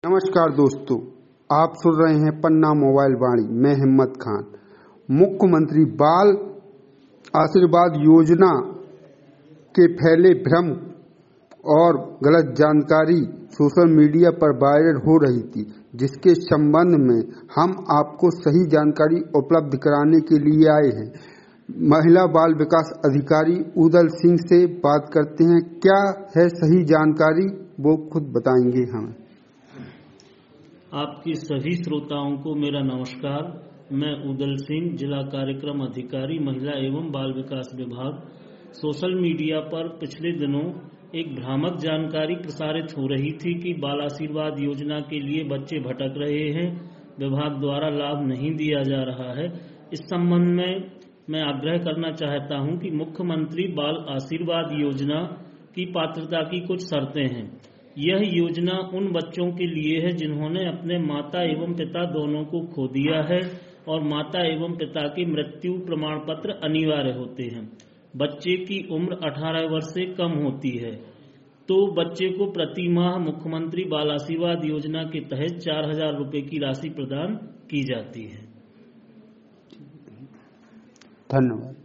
नमस्कार दोस्तों, आप सुन रहे हैं पन्ना मोबाइल वाणी। मैं हिम्मत खान। मुख्यमंत्री बाल आशीर्वाद योजना के फैले भ्रम और गलत जानकारी सोशल मीडिया पर वायरल हो रही थी, जिसके संबंध में हम आपको सही जानकारी उपलब्ध कराने के लिए आए हैं। महिला बाल विकास अधिकारी उदल सिंह से बात करते हैं। क्या है सही जानकारी, वो खुद बताएंगे हमें। आपकी सभी श्रोताओं को मेरा नमस्कार। मैं उदल सिंह, जिला कार्यक्रम अधिकारी, महिला एवं बाल विकास विभाग। सोशल मीडिया पर पिछले दिनों एक भ्रामक जानकारी प्रसारित हो रही थी कि बाल आशीर्वाद योजना के लिए बच्चे भटक रहे हैं, विभाग द्वारा लाभ नहीं दिया जा रहा है। इस संबंध में मैं आग्रह करना चाहता हूं कि मुख्यमंत्री बाल आशीर्वाद योजना की पात्रता की कुछ शर्तें हैं। यह योजना उन बच्चों के लिए है जिन्होंने अपने माता एवं पिता दोनों को खो दिया है और माता एवं पिता के मृत्यु प्रमाण पत्र अनिवार्य होते हैं। बच्चे की उम्र 18 वर्ष से कम होती है तो बच्चे को प्रति माह मुख्यमंत्री बाल आशीर्वाद योजना के तहत 4000 रुपए की राशि प्रदान की जाती है। धन्यवाद।